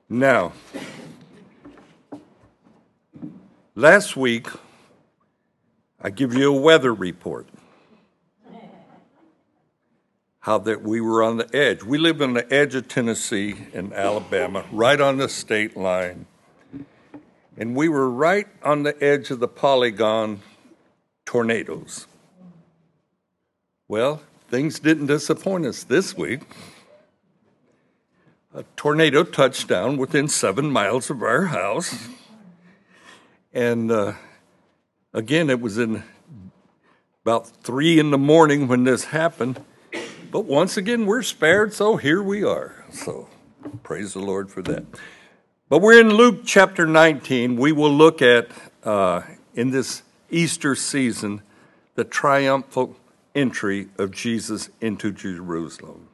Now, last week, I give you a weather report. How that we were on the edge. We live on the edge of Tennessee and Alabama, right on the state line. And we were right on the edge of the polygon tornadoes. Well, things didn't disappoint us this week. A tornado touched down within 7 miles of our house. And again, it was in about 3 in the morning when this happened. But once again, we're spared, so here we are. So praise the Lord for that. But we're in Luke chapter 19. We will look at, in this Easter season, the triumphal entry of Jesus into Jerusalem.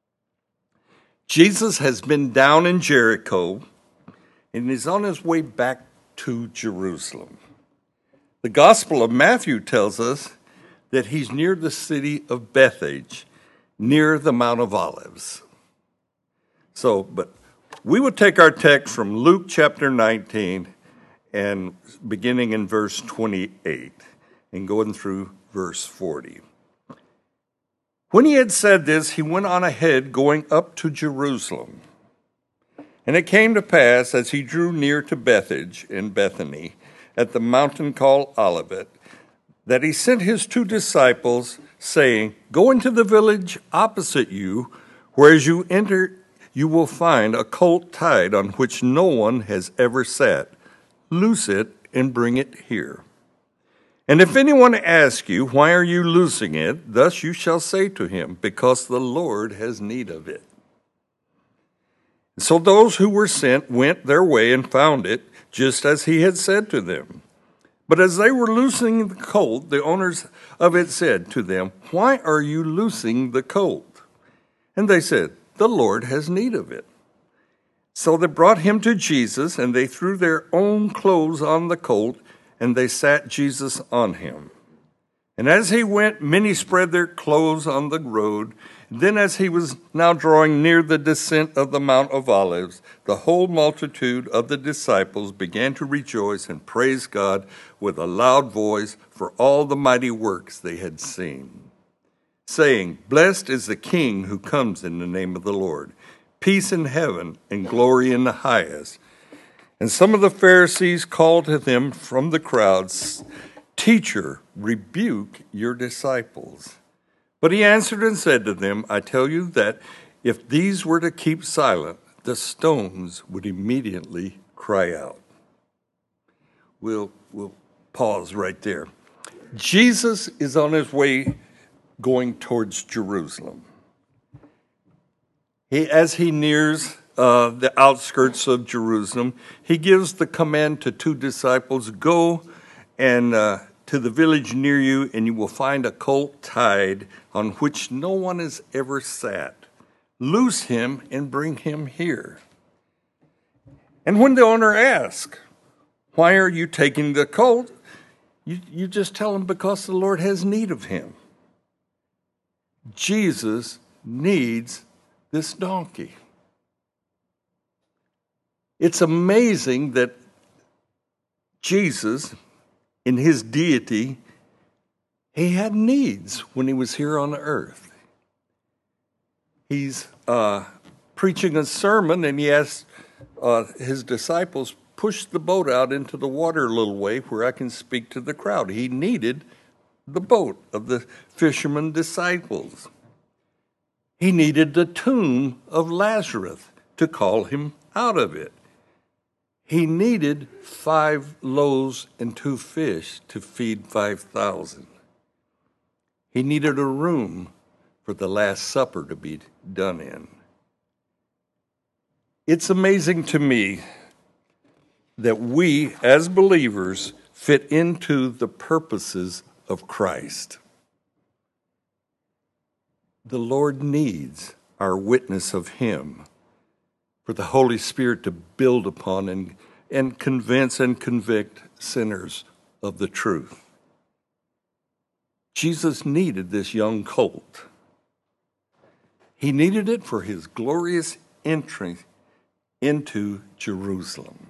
Jesus has been down in Jericho, and is on his way back to Jerusalem. The Gospel of Matthew tells us that he's near the city of Bethphage, near the Mount of Olives. But we will take our text from Luke chapter 19 and beginning in verse 28 and going through verse 40. When he had said this, he went on ahead, going up to Jerusalem. And it came to pass, as he drew near to Bethphage in Bethany, at the mountain called Olivet, that he sent his 2 disciples, saying, "Go into the village opposite you, where as you enter you will find a colt tied on which no one has ever sat. Loose it and bring it here. And if anyone asks you, 'Why are you loosing it?' thus you shall say to him, 'Because the Lord has need of it.'" So those who were sent went their way and found it, just as he had said to them. But as they were loosing the colt, the owners of it said to them, "Why are you loosing the colt?" And they said, "The Lord has need of it." So they brought him to Jesus, and they threw their own clothes on the colt, and they sat Jesus on him. And as he went, many spread their clothes on the road. Then as he was now drawing near the descent of the Mount of Olives, the whole multitude of the disciples began to rejoice and praise God with a loud voice for all the mighty works they had seen, saying, "Blessed is the King who comes in the name of the Lord. Peace in heaven and glory in the highest." And some of the Pharisees called to them from the crowds, "Teacher, rebuke your disciples." But he answered and said to them, "I tell you that if these were to keep silent, the stones would immediately cry out." We'll pause right there. Jesus is on his way going towards Jerusalem. As he nears the outskirts of Jerusalem, he gives the command to 2 disciples, "Go and to the village near you, and you will find a colt tied on which no one has ever sat. Loose him and bring him here." And when the owner asks, "Why are you taking the colt?" you just tell him, "Because the Lord has need of him." Jesus needs this donkey. It's amazing that Jesus, in his deity, he had needs when he was here on earth. He's preaching a sermon, and he asked his disciples, "Push the boat out into the water a little way where I can speak to the crowd." He needed the boat of the fishermen disciples. He needed the tomb of Lazarus to call him out of it. He needed 5 loaves and 2 fish to feed 5,000. He needed a room for the Last Supper to be done in. It's amazing to me that we, as believers, fit into the purposes of Christ. The Lord needs our witness of him, for the Holy Spirit to build upon and convince and convict sinners of the truth. Jesus needed this young colt. He needed it for his glorious entry into Jerusalem.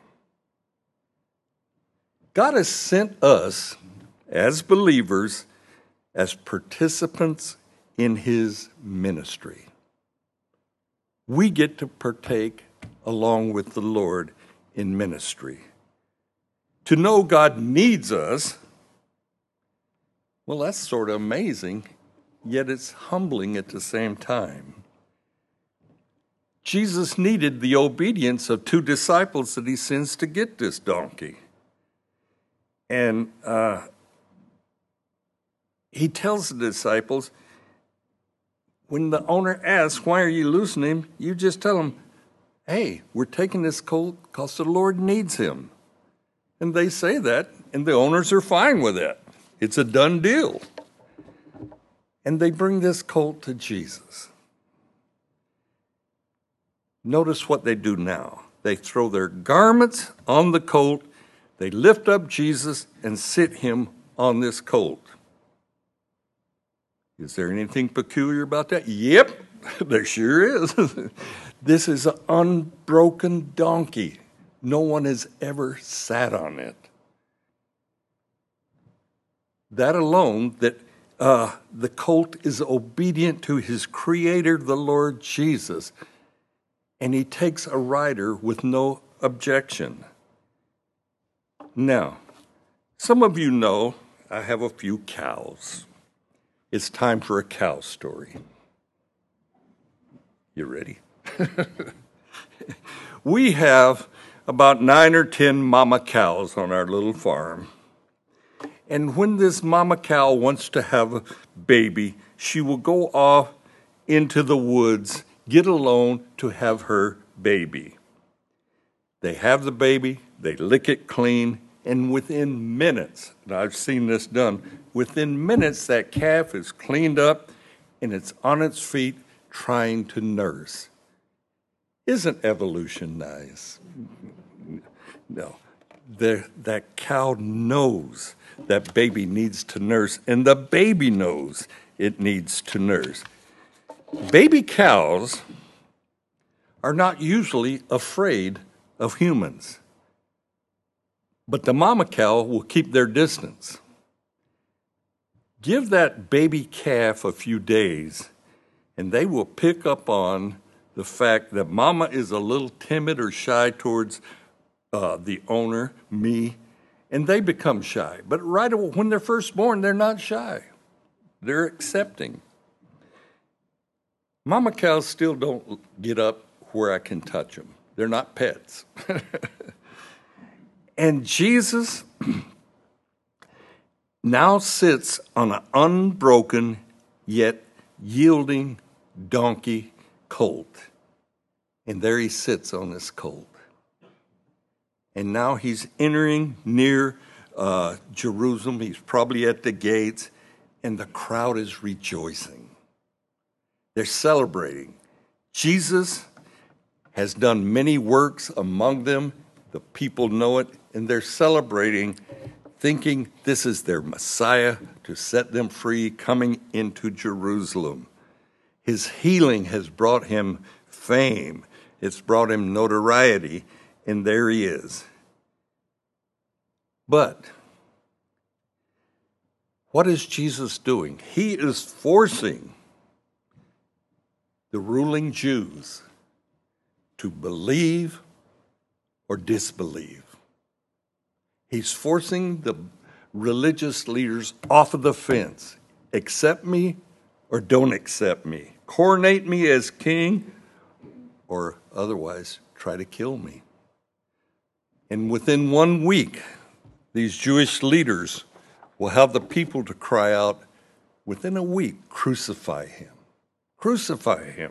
God has sent us as believers, as participants in his ministry. We get to partake along with the Lord in ministry. To know God needs us, well, that's sort of amazing, yet it's humbling at the same time. Jesus needed the obedience of two disciples that he sends to get this donkey. And he tells the disciples, when the owner asks, why are you losing him? You just tell him, hey, we're taking this colt because the Lord needs him. And they say that, and the owners are fine with it. It's a done deal. And they bring this colt to Jesus. Notice what they do now. They throw their garments on the colt, they lift up Jesus and sit him on this colt. Is there anything peculiar about that? Yep, there sure is. This is an unbroken donkey. No one has ever sat on it. That alone, that the colt is obedient to his creator, the Lord Jesus, and he takes a rider with no objection. Now, some of you know I have a few cows. It's time for a cow story. You ready? We have about 9 or 10 mama cows on our little farm. And when this mama cow wants to have a baby, she will go off into the woods, get alone to have her baby. They have the baby, they lick it clean, and within minutes, and I've seen this done, within minutes that calf is cleaned up and it's on its feet trying to nurse. Isn't evolution nice? No. That cow knows that baby needs to nurse, and the baby knows it needs to nurse. Baby cows are not usually afraid of humans, but the mama cow will keep their distance. Give that baby calf a few days, and they will pick up on the fact that mama is a little timid or shy towards the owner, me, and they become shy. But right when they're first born, they're not shy. They're accepting. Mama cows still don't get up where I can touch them. They're not pets. And Jesus now sits on an unbroken yet yielding donkey colt. And there he sits on this colt. And now he's entering near Jerusalem. He's probably at the gates, and the crowd is rejoicing. They're celebrating. Jesus has done many works among them. The people know it, and they're celebrating, thinking this is their Messiah to set them free, coming into Jerusalem. His healing has brought him fame. It's brought him notoriety, and there he is. But what is Jesus doing? He is forcing the ruling Jews to believe or disbelieve. He's forcing the religious leaders off of the fence. Accept me or don't accept me. Coronate me as king or otherwise try to kill me. And within 1 week, these Jewish leaders will have the people to cry out, within a week, crucify him. Crucify him.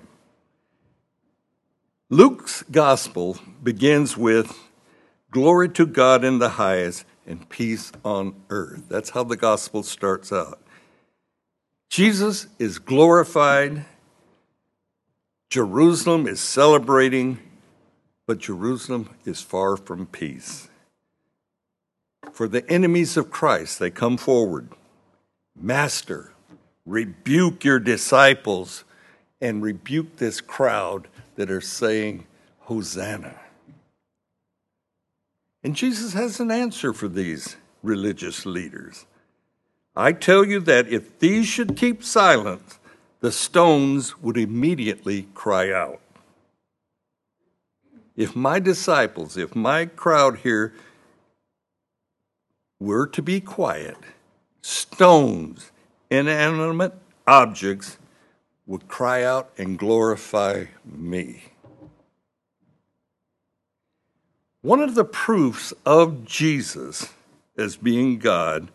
Luke's gospel begins with, glory to God in the highest and peace on earth. That's how the gospel starts out. Jesus is glorified. Jerusalem is celebrating, but Jerusalem is far from peace. For the enemies of Christ, they come forward. Master, rebuke your disciples and rebuke this crowd that are saying, Hosanna. And Jesus has an answer for these religious leaders. I tell you that if these should keep silent, the stones would immediately cry out. If my disciples, if my crowd here were to be quiet, stones, inanimate objects would cry out and glorify me. One of the proofs of Jesus as being God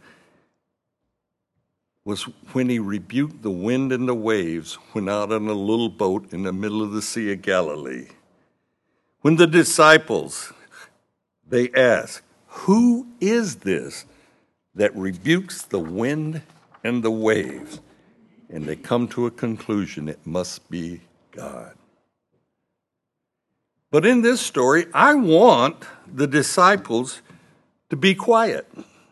was when he rebuked the wind and the waves when out on a little boat in the middle of the Sea of Galilee. When the disciples, they asked, "Who is this that rebukes the wind and the waves?" And they come to a conclusion, it must be God. But in this story, I want the disciples to be quiet.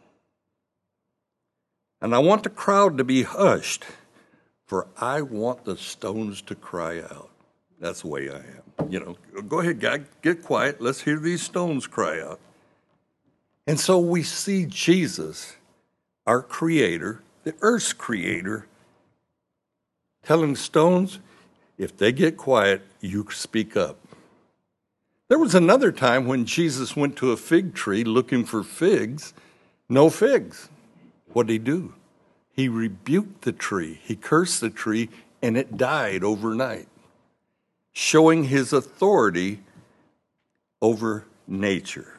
And I want the crowd to be hushed, for I want the stones to cry out. That's the way I am. Go ahead, God, get quiet. Let's hear these stones cry out. And so we see Jesus, our creator, the earth's creator, telling stones, if they get quiet, you speak up. There was another time when Jesus went to a fig tree looking for figs, no figs. What did he do? He rebuked the tree. He cursed the tree, and it died overnight, showing his authority over nature.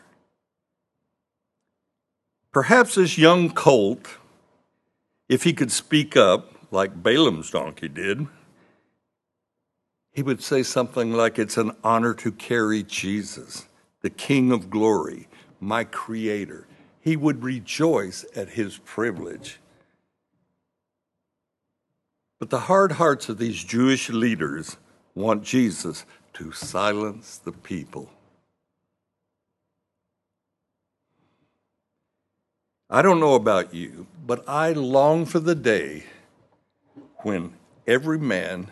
Perhaps this young colt, if he could speak up like Balaam's donkey did, he would say something like, it's an honor to carry Jesus, the King of glory, my creator. He would rejoice at his privilege. But the hard hearts of these Jewish leaders want Jesus to silence the people. I don't know about you, but I long for the day when every man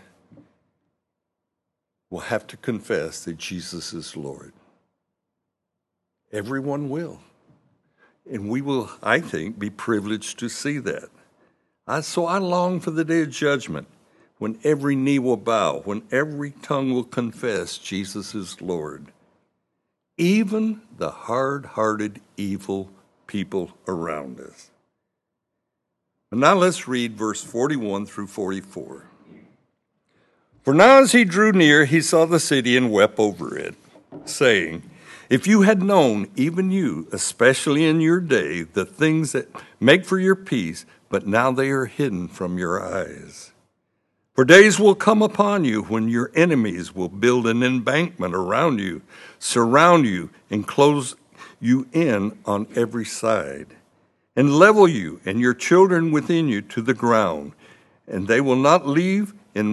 will have to confess that Jesus is Lord. Everyone will. And we will, I think, be privileged to see that. So I long for the day of judgment, when every knee will bow, when every tongue will confess Jesus is Lord. Even the hard-hearted, evil people around us. But now let's read verse 41 through 44. For now as he drew near, he saw the city and wept over it, saying, if you had known, even you, especially in your day, the things that make for your peace, but now they are hidden from your eyes. For days will come upon you when your enemies will build an embankment around you, surround you, and close you in on every side, and level you and your children within you to the ground, and they will not leave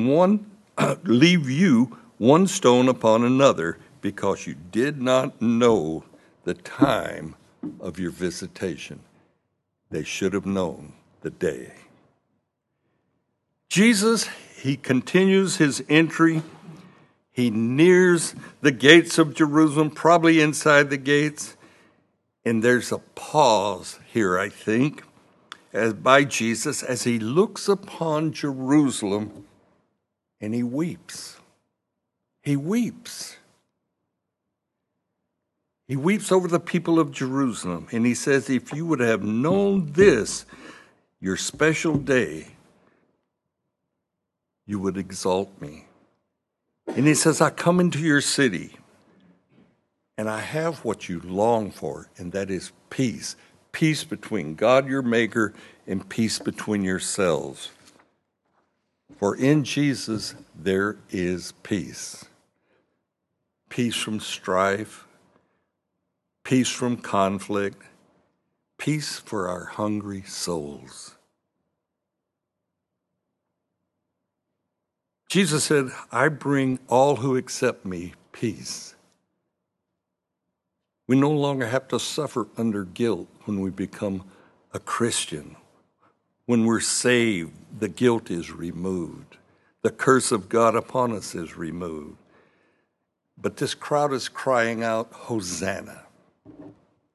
you one stone upon another, because you did not know the time of your visitation. They should have known the day. Jesus, he continues his entry. He nears the gates of Jerusalem, probably inside the gates. And there's a pause here, I think, by Jesus as he looks upon Jerusalem and he weeps. He weeps. He weeps over the people of Jerusalem, and he says, if you would have known this, your special day, you would exalt me. And he says, I come into your city, and I have what you long for, and that is peace. Peace between God, your maker, and peace between yourselves. For in Jesus, there is peace. Peace from strife, peace from conflict, peace for our hungry souls. Jesus said, I bring all who accept me peace. We no longer have to suffer under guilt when we become a Christian. When we're saved, the guilt is removed. The curse of God upon us is removed. But this crowd is crying out, Hosanna.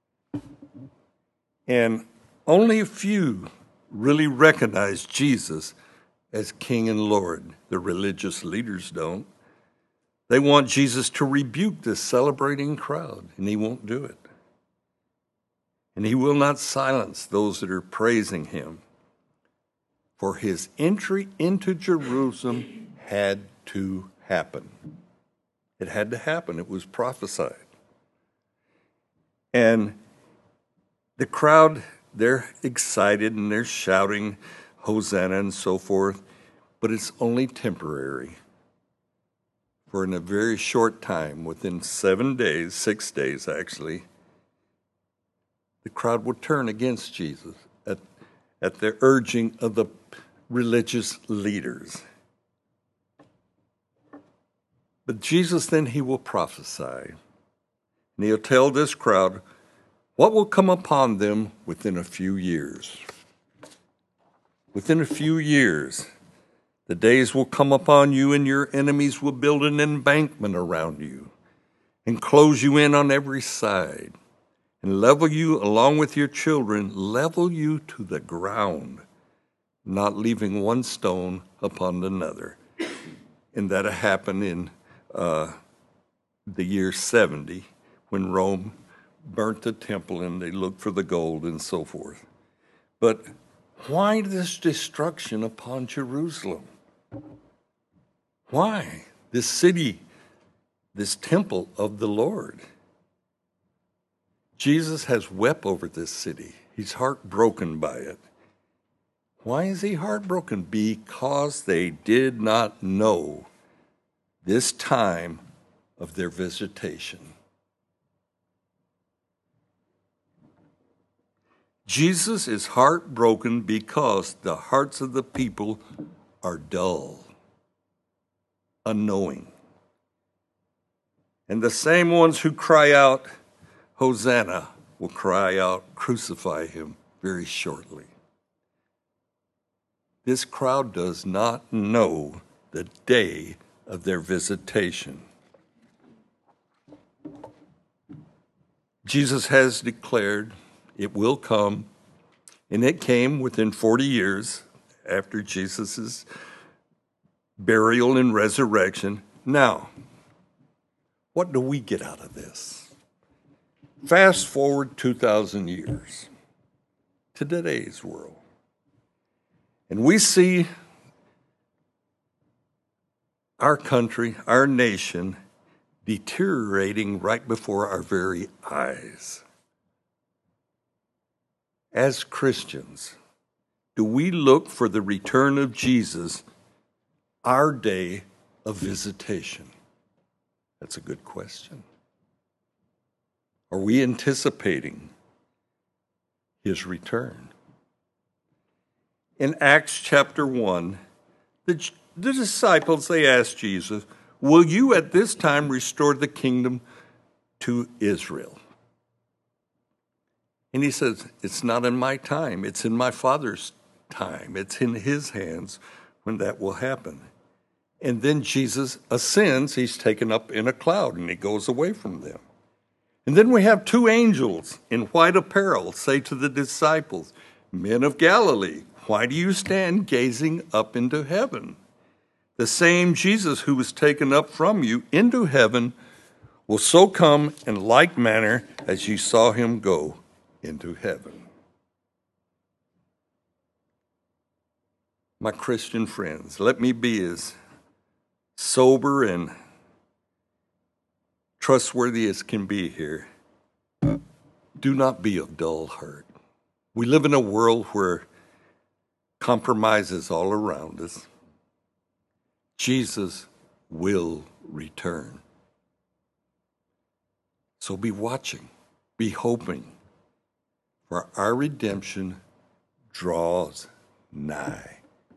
And only a few really recognize Jesus as King and Lord. The religious leaders don't. They want Jesus to rebuke this celebrating crowd, and he won't do it. And he will not silence those that are praising him. For his entry into Jerusalem had to happen. It had to happen. It was prophesied. And the crowd, they're excited and they're shouting Hosanna and so forth, but it's only temporary. For in a very short time, within 7 days, 6 days actually, the crowd would turn against Jesus at the urging of the religious leaders. But Jesus then, he will prophesy. And he'll tell this crowd what will come upon them within a few years. Within a few years, the days will come upon you, and your enemies will build an embankment around you and close you in on every side and level you along with your children, level you to the ground, not leaving one stone upon another. And that happened in the year 70 when Rome burnt the temple and they looked for the gold and so forth. But why this destruction upon Jerusalem? Why this city, this temple of the Lord? Jesus has wept over this city. He's heartbroken by it. Why is he heartbroken? Because they did not know this time of their visitation. Jesus is heartbroken because the hearts of the people are dull, unknowing. And the same ones who cry out, Hosanna, will cry out, crucify him, very shortly. This crowd does not know the day of their visitation. Jesus has declared it will come, and it came within 40 years after Jesus' burial and resurrection. Now, what do we get out of this? Fast forward 2,000 years to today's world. And we see our country, our nation, deteriorating right before our very eyes. As Christians, do we look for the return of Jesus, our day of visitation? That's a good question. Are we anticipating his return? In Acts chapter 1, the disciples, they asked Jesus, will you at this time restore the kingdom to Israel? And he says, it's not in my time. It's in my Father's time. It's in his hands when that will happen. And then Jesus ascends. He's taken up in a cloud, and he goes away from them. And then we have two angels in white apparel say to the disciples, men of Galilee, why do you stand gazing up into heaven? The same Jesus who was taken up from you into heaven will so come in like manner as you saw him go into heaven. My Christian friends, let me be as sober and trustworthy as can be here. Do not be of dull heart. We live in a world where compromise is all around us. Jesus will return. So be watching, be hoping, for our redemption draws nigh.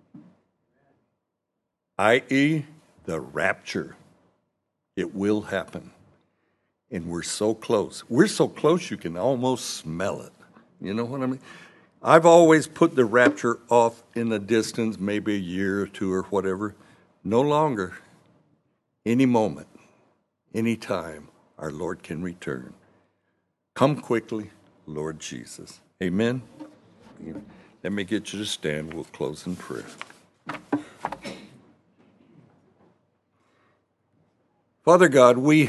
i.e., the rapture. It will happen. And we're so close. We're so close you can almost smell it. You know what I mean? I've always put the rapture off in the distance, maybe a year or two or whatever. No longer. Any moment, any time, our Lord can return. Come quickly Lord Jesus. Amen. Let me get you to stand. We'll close in prayer. Father God, we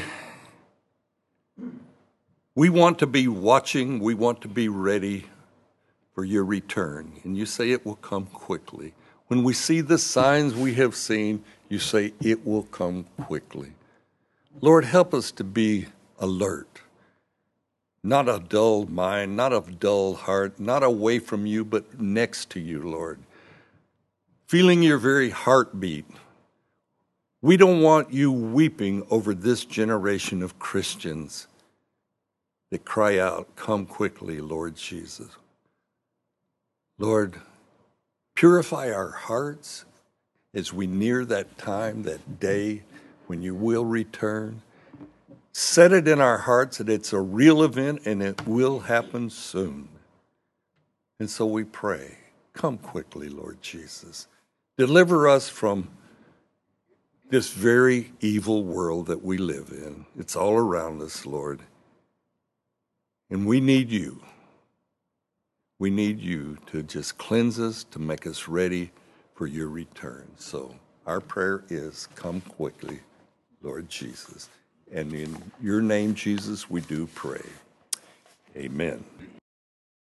want to be watching. We want to be ready for your return. And you say it will come quickly. When we see the signs we have seen, you say it will come quickly. Lord, help us to be alert. Not a dull mind, not a dull heart, not away from you, but next to you, Lord. Feeling your very heartbeat. We don't want you weeping over this generation of Christians that cry out, come quickly, Lord Jesus. Lord, purify our hearts as we near that time, that day when you will return. Set it in our hearts that it's a real event and it will happen soon. And so we pray, come quickly, Lord Jesus. Deliver us from this very evil world that we live in. It's all around us, Lord. And we need you. We need you to just cleanse us, to make us ready for your return. So our prayer is, come quickly, Lord Jesus. And in your name, Jesus, we do pray. Amen.